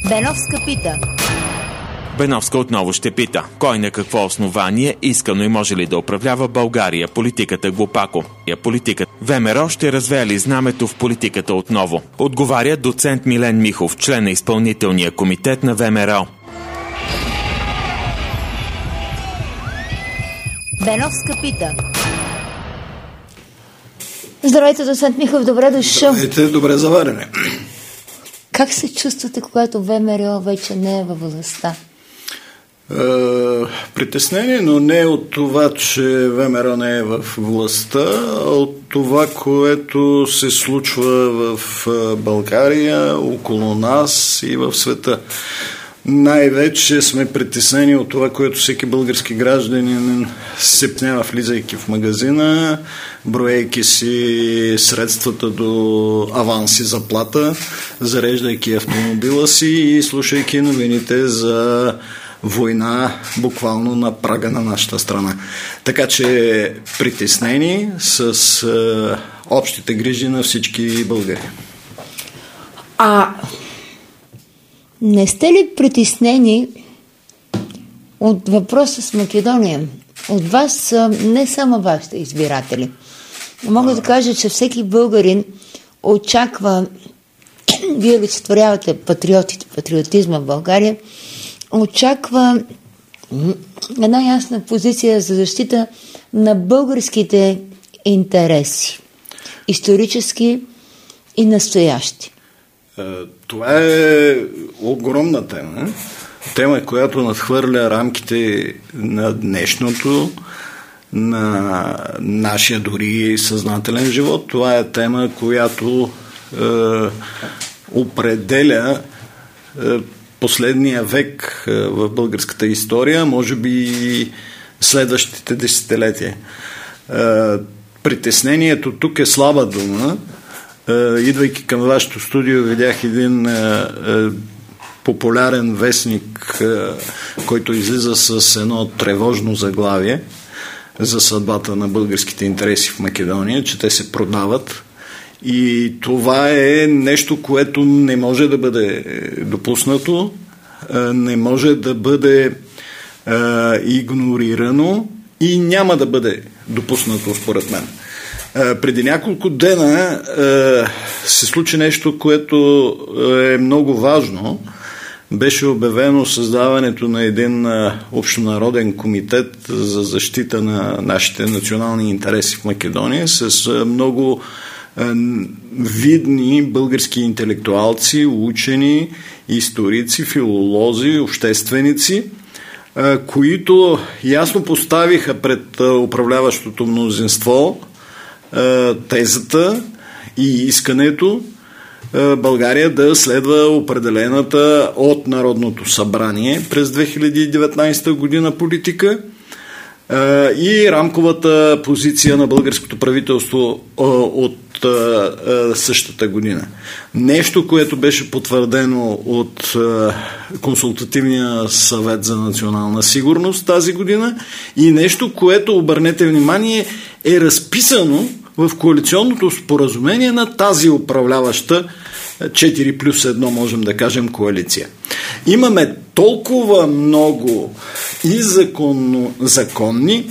Беновска пита. Беновска отново ще пита. Кой на какво основание искано и може ли да управлява България? Политиката глупако. ВМРО ще развея ли знамето в политиката отново? Отговаря доцент Милен Михов, член на изпълнителния комитет на ВМРО. Беновска пита. Здравейте, доцент Михов, добре дошъл. Здравейте, добре заварене. Как се чувствате, когато ВМРО вече не е във властта? Притеснение, но не от това, че ВМРО не е в властта, а от това, което се случва в България, около нас и в света. Най-вече сме притеснени от това, което всеки български гражданин се пнява, влизайки в магазина, броейки си средствата до аванси заплата, зареждайки автомобила си и слушайки новините за война буквално на прага на нашата страна. Така че притеснени с общите грижи на всички българи. Не сте ли притеснени от въпроса с Македония? От вас, не само вашите избиратели. Мога да кажа, че всеки българин очаква, вие олицетворявате патриотизма в България, очаква една ясна позиция за защита на българските интереси, исторически и настоящи. Това е огромна тема. Тема, която надхвърля рамките на днешното, на нашия дори съзнателен живот. Това е тема, която определя последния век в българската история, може би следващите десетилетия. Притеснението тук е слаба дума. Идвайки към вашето студио, видях един популярен вестник, който излиза с едно тревожно заглавие за съдбата на българските интереси в Македония, че те се продават. И това е нещо, което не може да бъде допуснато, не може да бъде игнорирано и няма да бъде допуснато, според мен. Преди няколко дена се случи нещо, което е много важно. Беше обявено създаването на един общонароден комитет за защита на нашите национални интереси в Македония с много видни български интелектуалци, учени, историци, филолози, общественици, които ясно поставиха пред управляващото мнозинство тезата и искането България да следва определената от Народното събрание през 2019 година политика и рамковата позиция на българското правителство от същата година. Нещо, което беше потвърдено от Консултативния съвет за национална сигурност тази година и нещо, което, обърнете внимание, е разписано в коалиционното споразумение на тази управляваща 4+1, можем да кажем, коалиция. Имаме толкова много и законни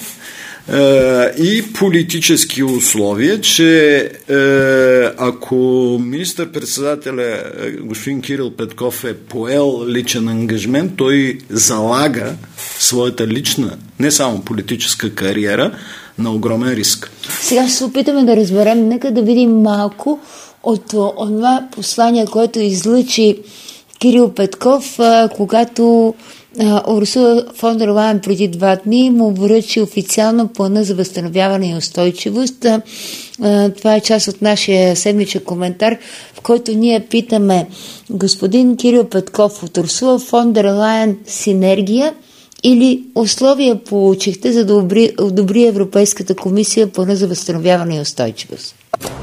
и политически условия, че ако министър-председателя господин Кирил Петков е поел личен ангажмент, той залага своята лична, не само политическа кариера, на огромен риск. Сега ще се опитаме да разберем, нека да видим малко от това послание, което излъчи Кирил Петков, когато Урсула фон дер Лайен преди 2 дни му връчи официално плана за възстановяване и устойчивост. Това е част от нашия седмичен коментар, в който ние питаме: господин Кирил Петков, от Урсула фон дер Лайен синергия или условия получихте, за да одобри Европейската комисия плана за възстановяване и устойчивост?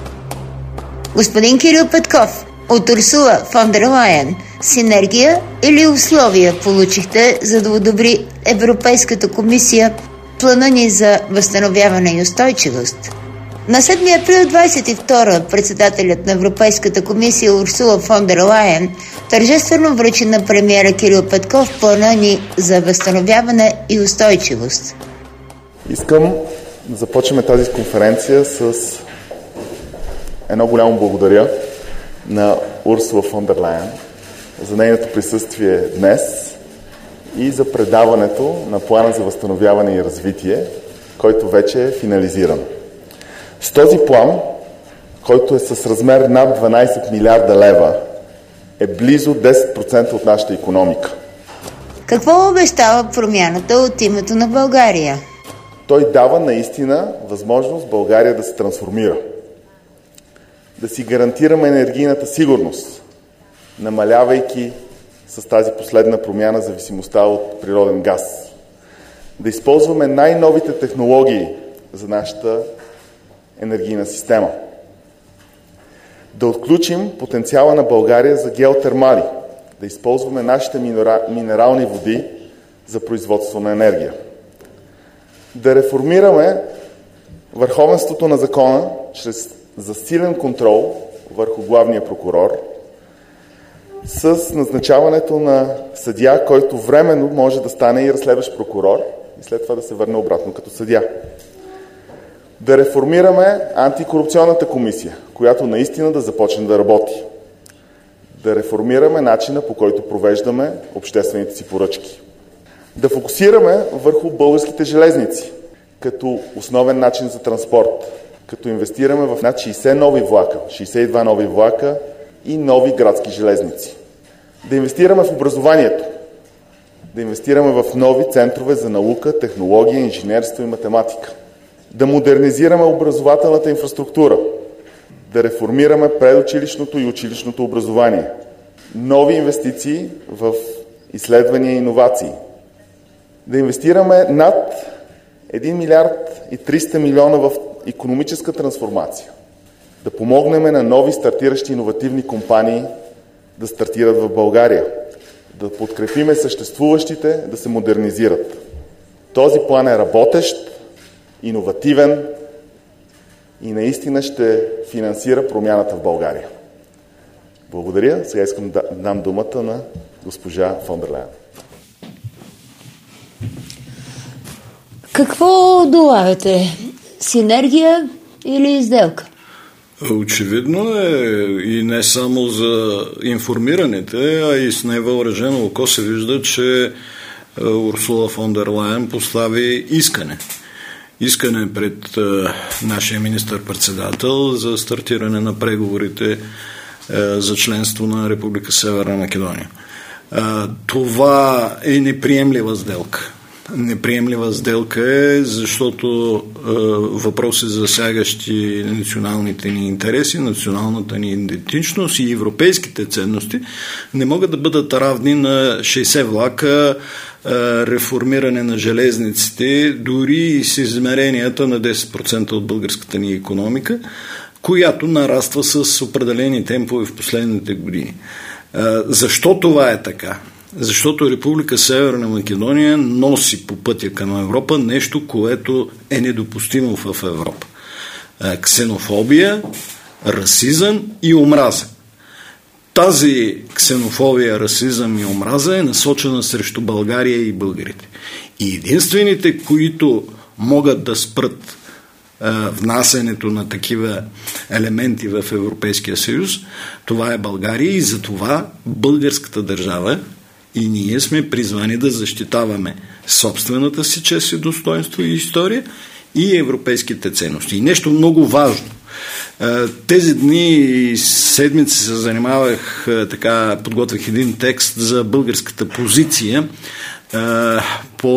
Господин Кирил Петков, от Урсула фон дер Лайен синергия или условия получихте, за да одобри Европейската комисия плана ни за възстановяване и устойчивост? На 7 април 22 председателят на Европейската комисия Урсула фон дер Лайен тържествено връчи на премиера Кирил Петков плана ни за възстановяване и устойчивост. Искам да започнем тази конференция с едно голямо благодаря на Урсула фон дер Лайен за нейното присъствие днес и за предаването на плана за възстановяване и развитие, който вече е финализиран. С този план, който е с размер над 12 милиарда лева, е близо 10% от нашата икономика. Какво обещава промяната от името на България? Той дава наистина възможност България да се трансформира. Да си гарантираме енергийната сигурност, намалявайки с тази последна промяна зависимостта от природен газ. Да използваме най-новите технологии за нашата енергийна система. Да отключим потенциала на България за геотермали, да използваме нашите минерални води за производство на енергия. Да реформираме върховенството на закона чрез засилен контрол върху главния прокурор с назначаването на съдия, който временно може да стане и разследващ прокурор и след това да се върне обратно като съдия. Да реформираме антикорупционната комисия, която наистина да започне да работи. Да реформираме начина, по който провеждаме обществените си поръчки. Да фокусираме върху българските железници, като основен начин за транспорт, като инвестираме в над 60 нови влака, 62 нови влака и нови градски железници. Да инвестираме в образованието, да инвестираме в нови центрове за наука, технология, инженерство и математика. Да модернизираме образователната инфраструктура, да реформираме предучилищното и училищното образование, нови инвестиции в изследвания и иновации, да инвестираме над 1 милиард и 300 милиона в икономическа трансформация, да помогнем на нови стартиращи иновативни компании да стартират в България, да подкрепиме съществуващите да се модернизират. Този план е работещ, иновативен и наистина ще финансира промяната в България. Благодаря. Сега искам да дам думата на госпожа фон дер Лайен. Какво долавяте? Синергия или сделка? Очевидно е и не само за информираните, а и с невъоръжено око се вижда, че Урсула фон дер Лайен постави искане пред нашия министър-председател за стартиране на преговорите за членство на Република Северна Македония. Това е неприемлива сделка. Неприемлива сделка е, защото въпроси засягащи националните ни интереси, националната ни идентичност и европейските ценности не могат да бъдат равни на 60 влака, реформиране на железниците, дори и с измеренията на 10% от българската ни икономика, която нараства с определени темпове в последните години. Защо това е така? Защото Република Северна Македония носи по пътя към Европа нещо, което е недопустимо в Европа. Ксенофобия, расизъм и омраза. Тази ксенофобия, расизъм и омраза е насочена срещу България и българите. И единствените, които могат да спрат внасянето на такива елементи в Европейския съюз, това е България и затова българската държава и ние сме призвани да защитаваме собствената си чест и достоинство и история и европейските ценности. И нещо много важно. Тези дни и седмици се занимавах, подготвих един текст за българската позиция по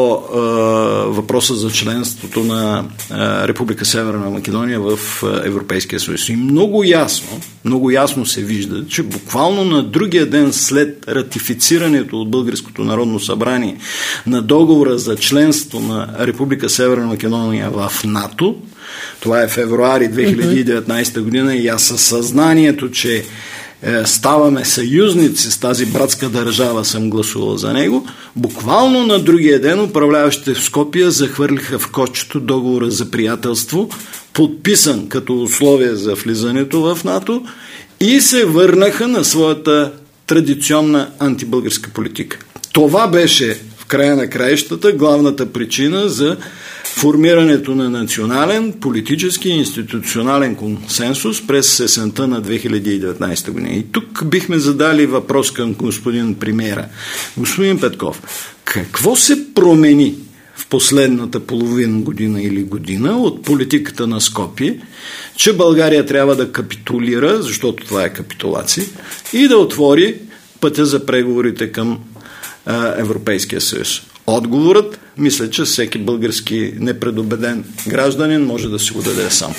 въпроса за членството на Република Северна Македония в Европейския съюз. И много ясно се вижда, че буквално на другия ден след ратифицирането от Българското народно събрание на договора за членство на Република Северна Македония в НАТО, това е февруари 2019 година, и аз със съзнанието, че ставаме съюзници с тази братска държава, съм гласувал за него. Буквално на другия ден управляващите в Скопие захвърлиха в кошчето договора за приятелство, подписан като условие за влизането в НАТО и се върнаха на своята традиционна антибългарска политика. Това беше в края на краищата главната причина за формирането на национален, политически и институционален консенсус през есента на 2019 година. И тук бихме задали въпрос към господин премиера. Господин Петков, какво се промени в последната половин година или година от политиката на Скопие, че България трябва да капитулира, защото това е капитулация, и да отвори пътя за преговорите към Европейския съюз? Отговорът, мисля, че всеки български непредубеден гражданин може да си го даде сам.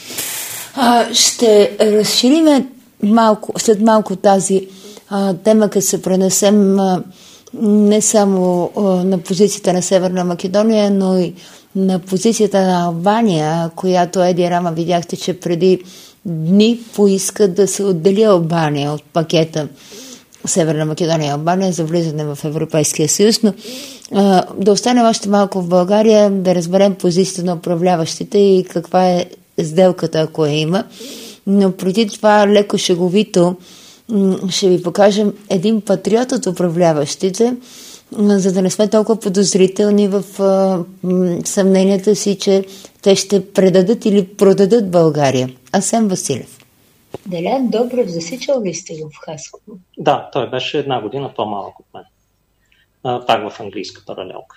Ще разшириме след малко тази тема, като се пренесем не само на позицията на Северна Македония, но и на позицията на Албания, която Еди Рама видяхте, че преди дни поиска да се отдели Албания от пакета Северна Македония и Албания за влизане в Европейския съюз, но да останем още малко в България, да разберем позицията на управляващите и каква е сделката, ако я има. Но преди това леко шеговито ще ви покажем един патриот от управляващите, за да не сме толкова подозрителни в съмненията си, че те ще предадат или продадат България. Асен Василев. Делян Добрев засичал ли сте го в Хасково? Да, той беше 1 година по-малък от мен. Пак в английска паралелка.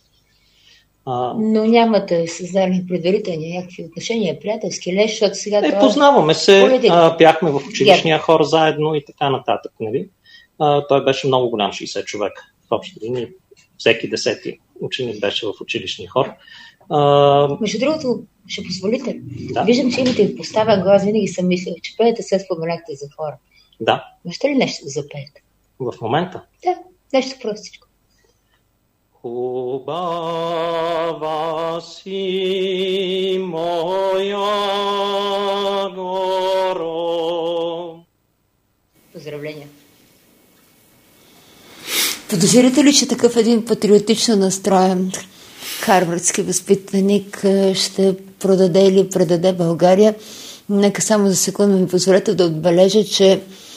Но нямате създали предварителни някакви отношения, приятелски леш, защото сега... Познаваме се, бяхме в училищния хор заедно и така нататък. Нали? Той беше много голям, 60 човек в общи линии. Всеки 10-ти ученик беше в училищния хор. Между другото, ще позволите. Да. Виждам, че имате поставен глас, винаги съм мислил, че пеете, се споменахте за хора. Да. Можете ли нещо да запеете? В момента? Да, нещо простичко. Хубава си моя горо. Поздравления. Подозирате ли, че такъв един патриотично настроен харвардски възпитаник ще продаде или предаде България? Нека само за секунда ми позволете да отбележа, че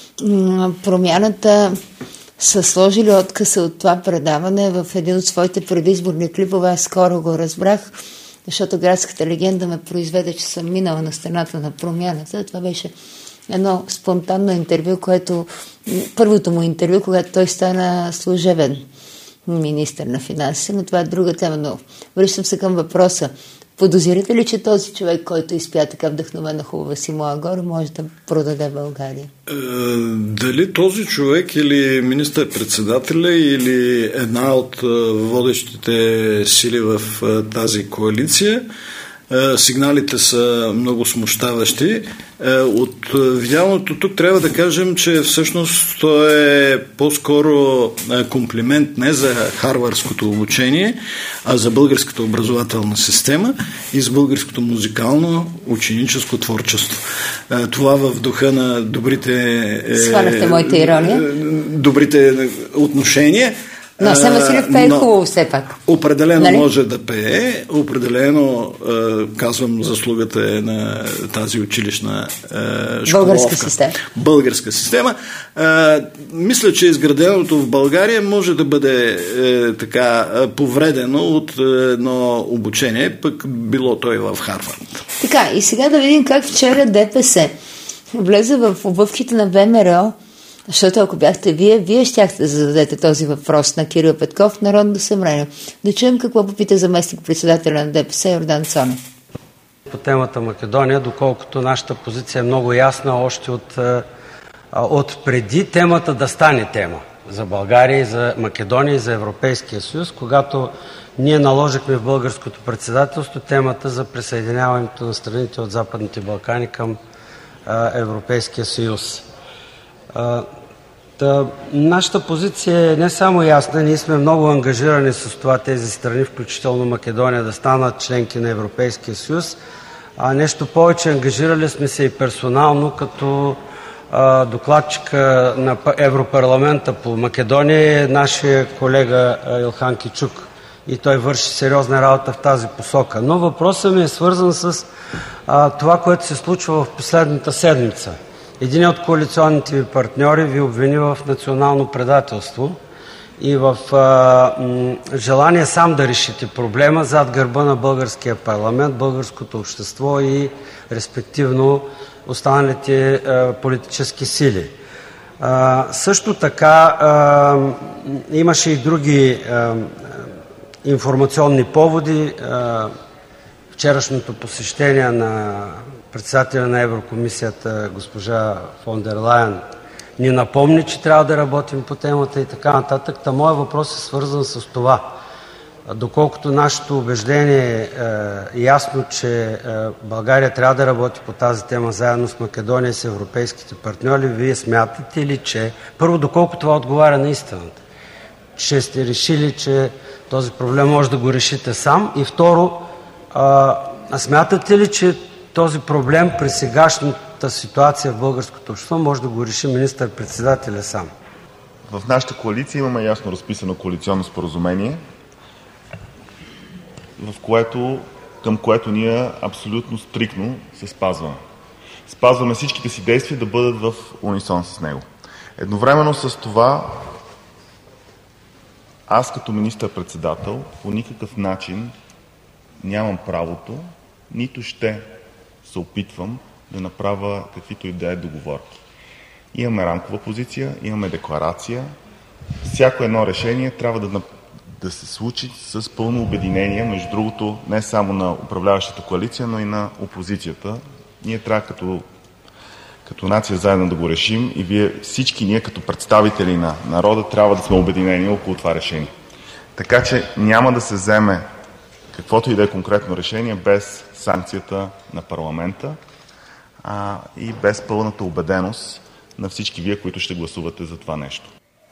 Промяната са сложили откъса от това предаване в един от своите предизборни клипове. Аз скоро го разбрах, защото градската легенда ме произведе, че съм минала на стената на Промяната. Това беше едно спонтанно интервю, първото му интервю, когато той стана служебен министър на финансите, но това е друга тема. Но връщам се към въпроса. Подозирате ли, че този човек, който изпя така вдъхновена хубава си моя горе, може да продаде България? Дали този човек или министър-председателя или една от водещите сили в тази коалиция, сигналите са много смущаващи. От видяното тук трябва да кажем, че всъщност то е по-скоро комплимент не за харвардското обучение, а за българската образователна система и за българското музикално ученическо творчество. Това в духа на сваляхте моята ирония. Добрите отношения. Но Асен Василев пее хубаво все пак. Определено нали? Може да пее, определено казвам, заслугата е на тази училищна българска система. Мисля, че изграденото в България може да бъде така повредено от едно обучение, пък било той в Харвард. Така, и сега да видим как вчера ДПС влезе в обувките на ВМРО. Защото ако бяхте вие щяхте да зададете този въпрос на Кирил Петков в Народното събрание. Да чуем какво попита заместник-председателя на ДПС Йордан Цонев. По темата Македония, доколкото нашата позиция е много ясна още от преди темата да стане тема за България, за Македония и за Европейския съюз, когато ние наложихме в българското председателство темата за присъединяването на страните от Западните Балкани към Европейския съюз. Нашата позиция е не само ясна, ние сме много ангажирани с това тези страни, включително Македония, да станат членки на Европейския съюз. Нещо повече, ангажирали сме се и персонално, като докладчика на Европарламента по Македония е нашия колега Илхан Кичук. и той върши сериозна работа в тази посока. Но въпросът ми е свързан с това, което се случва в последната седмица. Един от коалиционните ви партньори ви обвини в национално предателство и в желание сам да решите проблема зад гърба на българския парламент, българското общество и респективно останалите политически сили. Също така имаше и други информационни поводи. Вчерашното посещение на председателя на Еврокомисията госпожа фон дер Лайен ни напомни, че трябва да работим по темата и така нататък. Та моят въпрос е свързан с това. Доколкото нашето убеждение е ясно, че България трябва да работи по тази тема заедно с Македония и с европейските партньори, вие смятате ли, че първо, доколко това отговаря на истината, че сте решили, че този проблем може да го решите сам, и второ, смятате ли, че този проблем при сегашната ситуация в българското общество може да го реши министър-председателя сам? В нашата коалиция имаме ясно разписано коалиционно споразумение, към което ние абсолютно стриктно се спазваме. Спазваме всичките си действия да бъдат в унисон с него. Едновременно с това, аз като министър-председател по никакъв начин нямам правото, нито ще се опитвам да направя каквито и да е договорки. Имаме рамкова позиция, имаме декларация. Всяко едно решение трябва да се случи с пълно обединение, между другото, не само на управляващата коалиция, но и на опозицията. Ние трябва като нация заедно да го решим и всички ние като представители на народа трябва да сме обединени около това решение. Така че няма да се вземе каквото и да е конкретно решение без санкцията на парламента и без пълната убеденост на всички вие, които ще гласувате за това нещо.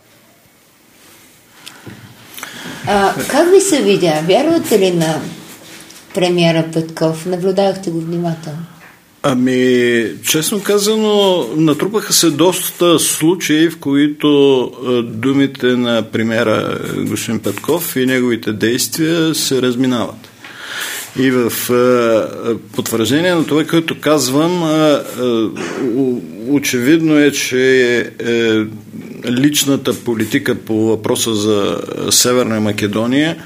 Как ви се видя? Вярвате ли на премиера Петков? Наблюдавахте го внимателно? Честно казано, натрупаха се доста случаи, в които думите на премиера господин Петков и неговите действия се разминават. И в потвърждение на това, което казвам, очевидно е, че личната политика по въпроса за Северна Македония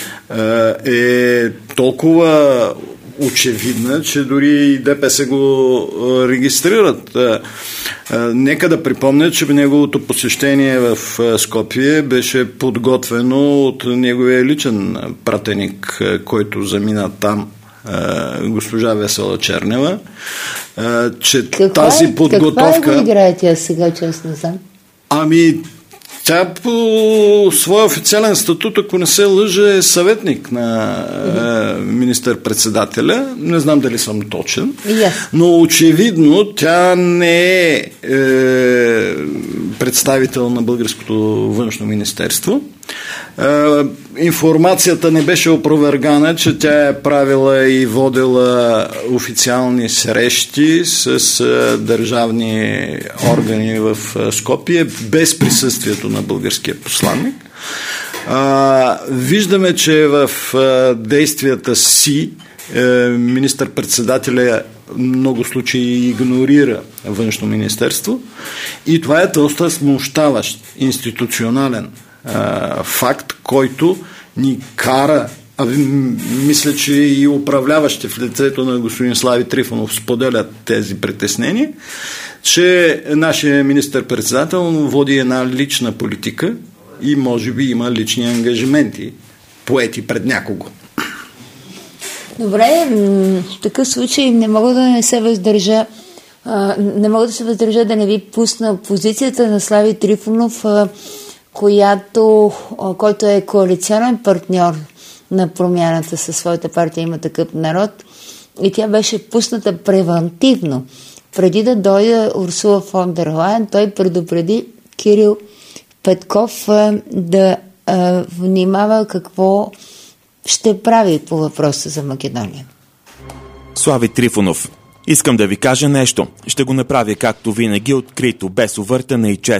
е толкова очевидна, че дори и ДПС го регистрират. Нека да припомня, че неговото посещение в Скопие беше подготвено от неговия личен пратеник, който замина там, госпожа Весела Чернева, че тази подготовка... Каква играе тя сега, честно знам? Тя по своя официален статут, ако не се лъжа, е съветник на министър-председателя. Не знам дали съм точен. Yes. Но очевидно тя не е представител на българското външно министерство. Информацията не беше опровергана, че тя е правила и водила официални срещи с държавни органи в Скопие без присъствието на българския посланник. Виждаме, че в действията си министър-председателя много случаи игнорира външно министерство и това е доста смущаващ институционален факт, който ни кара, мисля, че и управляващи в лицето на господин Слави Трифонов споделят тези притеснения, че нашия министър-председател води една лична политика и може би има лични ангажименти, поети пред някого. Добре, в такъв случай не мога да се въздържа да не ви пусна позицията на Слави Трифонов, който е коалиционен партньор на Промяната със своята партия Има такъв народ, и тя беше пусната превантивно. Преди да дойде Урсула фон дер Лайен, той предупреди Кирил Петков да внимава какво ще прави по въпроса за Македония. Слави Трифонов: искам да ви кажа нещо. Ще го направя както винаги, открито, без увъртане и честно.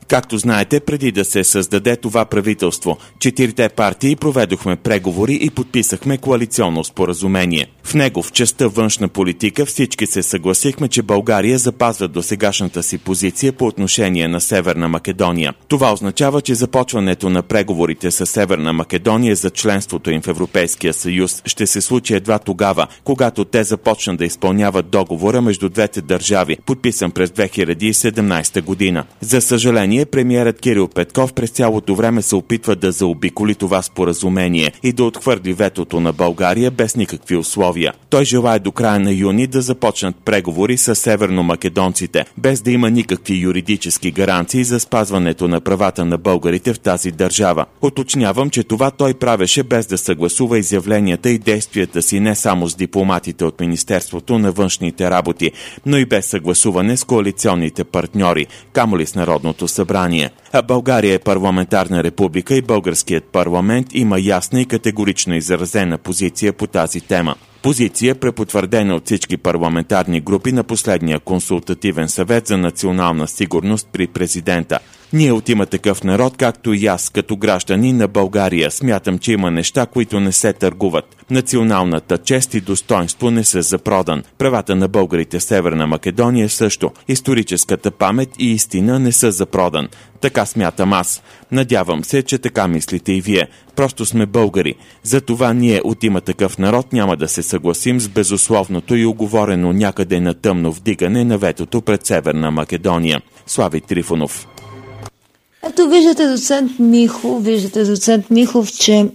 Както знаете, преди да се създаде това правителство, 4 партии проведохме преговори и подписахме коалиционно споразумение. В него, в частта външна политика, всички се съгласихме, че България запазва досегашната си позиция по отношение на Северна Македония. Това означава, че започването на преговорите с Северна Македония за членството им в Европейския съюз ще се случи едва тогава, когато те започнат да изпълняват договора между двете държави, подписан през 2017 година. За съжаление, премиерът Кирил Петков през цялото време се опитва да заобиколи това споразумение и да отхвърли ветото на България без никакви условия. Той желае до края на юни да започнат преговори с северномакедонците, без да има никакви юридически гаранции за спазването на правата на българите в тази държава. Уточнявам, че това той правеше без да съгласува изявленията и действията си не само с дипломатите от Министерството на външните работи, но и без съгласуване с коалиционните партньори, камо ли с Народното събрание. А България е парламентарна република и българският парламент има ясна и категорично изразена позиция по тази тема. Позиция, препотвърдена от всички парламентарни групи на последния консултативен съвет за национална сигурност при президента. Ние от Има такъв народ, както и аз, като гражданин на България, смятам, че има неща, които не се търгуват. Националната чест и достоинство не са за продан. Правата на българите в Северна Македония също. Историческата памет и истина не са за продан. Така смятам аз. Надявам се, че така мислите и вие. Просто сме българи. Затова ние от Има такъв народ няма да се съгласим с безусловното и уговорено някъде на тъмно вдигане на ветото пред Северна Македония. Слави Трифонов. Ето виждате, доцент Михов, че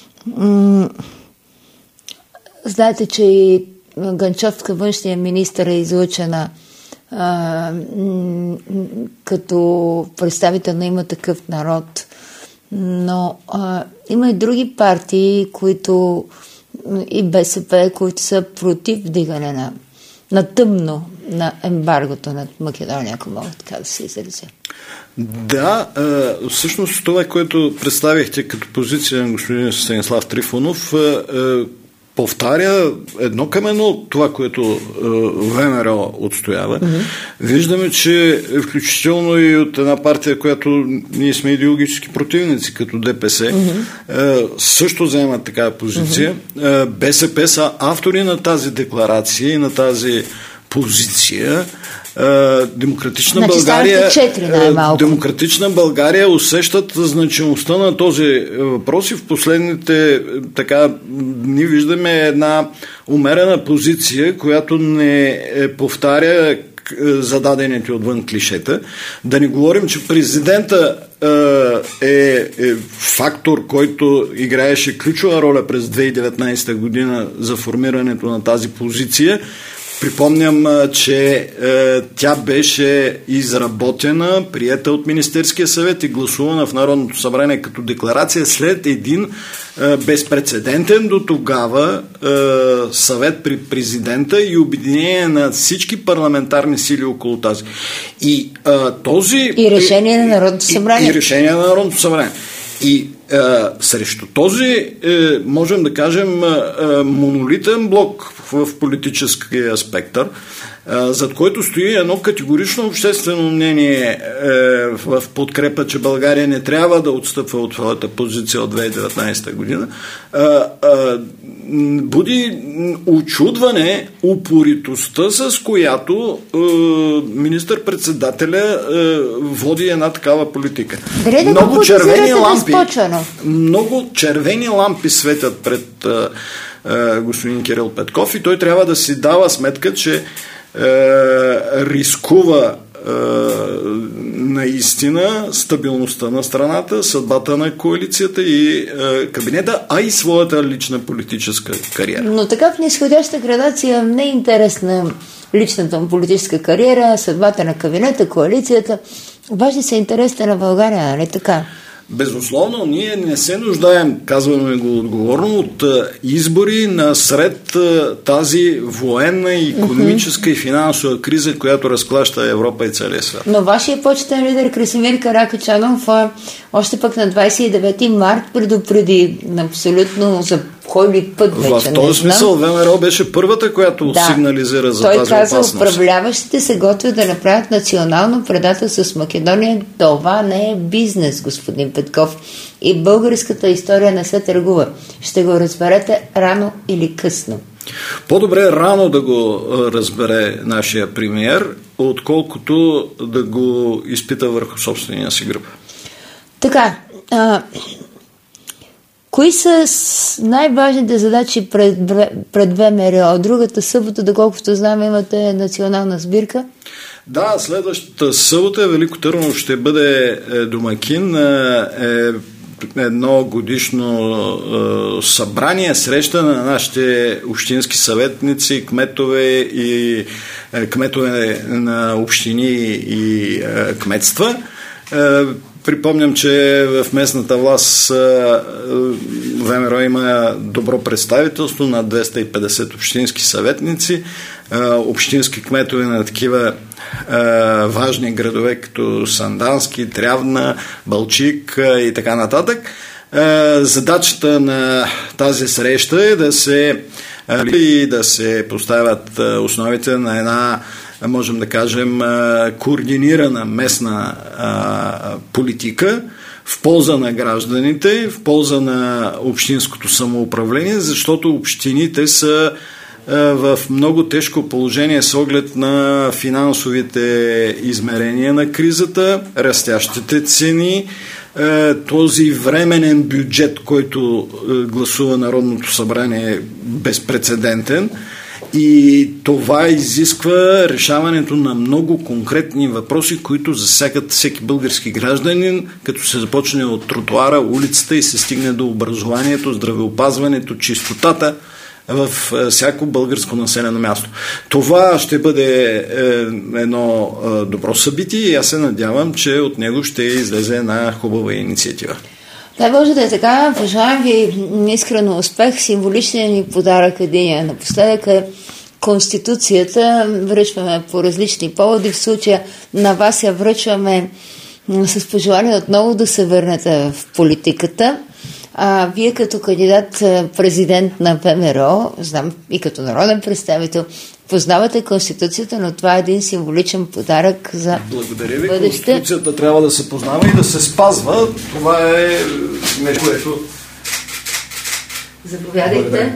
знаете, че и Ганчовска, външния министър, е излъчена като представител на Има такъв народ, но има и други партии, които и БСП, които са против вдигане на тъмно на ембаргото над Македония, ако мога така да се изразя. Да, всъщност това, което представихте като позиция на господин Станислав Трифонов, повтаря едно към едно това, което ВМРО отстоява. Виждаме, че включително и от една партия, която ние сме идеологически противници, като ДПС, също заемат такава позиция. БСП са автори на тази декларация и на тази позиция. Демократична България усещат значимостта на този въпрос и в последните дни виждаме една умерена позиция, която не повтаря зададените отвън клишета. Да не говорим, че президента е фактор, който играеше ключова роля през 2019 година за формирането на тази позиция. Припомням, че тя беше изработена, приета от Министерския съвет и гласувана в Народното събрание като декларация след един безпрецедентен до тогава съвет при президента и обединение на всички парламентарни сили около тази. И решение на Народното събрание. И срещу този, можем да кажем, монолитен блок в политическия спектър, зад който стои едно категорично обществено мнение в подкрепа, че България не трябва да отстъпва от своята позиция от 2019 година, буди учудване упоритостта, с която министър-председателя води една такава политика. Много червени лампи светят пред господин Кирил Петков и той трябва да си дава сметка, че рискува наистина стабилността на страната, съдбата на коалицията и кабинета, а и своята лична политическа кариера. Но така в нисходяща градация не е интересна личната му политическа кариера, съдбата на кабинета, коалицията. Обаче са интересите на България, нали така? Безусловно, ние не се нуждаем, казваме го отговорно, от избори насред тази военна, икономическа и финансова криза, която разклаща Европа и целия свят. Но вашия почетен лидер Красимир Каракачанов още пък на 29 март предупреди абсолютно за кой ли път вече, в този смисъл ВМРО беше първата, която сигнализира за тази опасност. Той каза, управляващите се готвят да направят национално предателство с Македония. Това не е бизнес, господин Петков. И българската история не се търгува. Ще го разберете рано или късно. По-добре рано да го разбере нашия премиер, отколкото да го изпита върху собствения си гръб. Така, кои са най-важните задачи пред ВМРО? Другата събота, доколкото знам, имате национална сбирка? Да, следващата събота Велико Търново ще бъде домакин едно годишно събрание, среща на нашите общински съветници, кметове и кметове на общини и кметства. Припомням, че в местната власт ВМРО има добро представителство на 250 общински съветници, общински кметове на такива важни градове като Сандански, Трявна, Балчик и така нататък. Задачата на тази среща е да се поставят основите на една, можем да кажем, координирана местна политика в полза на гражданите, в полза на общинското самоуправление, защото общините са в много тежко положение с оглед на финансовите измерения на кризата, растящите цени, този временен бюджет, който гласува Народното събрание, е безпрецедентен. И това изисква решаването на много конкретни въпроси, които засягат всеки български гражданин, като се започне от тротуара, улицата и се стигне до образованието, здравеопазването, чистотата в всяко българско населено място. Това ще бъде едно добро събитие и аз се надявам, че от него ще излезе една хубава инициатива. Да, може да е така. Пожелавам ви искрено успех. Символичният ни подарък един напоследък е Конституцията. Връчваме по различни поводи. В случая на вас я връчваме с пожелание отново да се върнете в политиката. Вие като кандидат президент на ВМРО, знам и като народен представител, познавате Конституцията, но това е един символичен подарък за Благодаря ви. бъдеще. Конституцията трябва да се познава и да се спазва. Това е нещо, което... Заповядайте. Благодаря.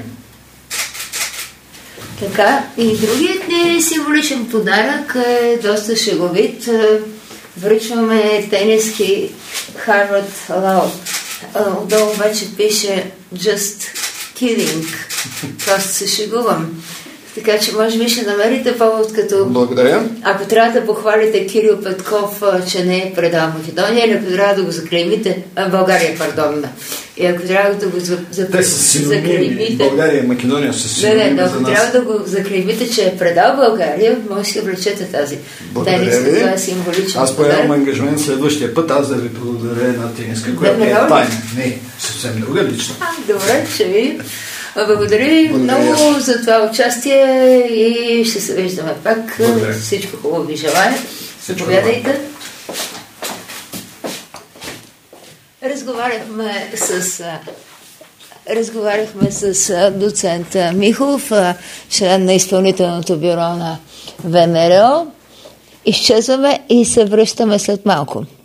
Така, и другият ни символичен подарък е доста шеговит. Връчваме тениски Harvard Law. Отдолу вече пише Just kidding. Просто се шегувам. Така че може би ще намерите повод като... Благодаря. Ако трябва да похвалите Кирил Петков, че не е предал Македония, или ако трябва да го заклеймите... България, пардон. И ако трябва да го Те са синоними. България и Македония са синоними за нас. Ако трябва да го заклеймите, че е предал България, може да влечете тази тениска. Това е символично. Аз поемам ангажмент следващия път, аз да ви благодаря една тениска, която е тайна. Не, съвсем друга лично. Добре, че ви... Благодаря ви много за това участие и ще се виждаме пак. Благодаря. Всичко хубаво ви желая. Заповядайте. Разговаряхме с доцент Михов, член на изпълнителното бюро на ВМРО. Изчезваме и се връщаме след малко.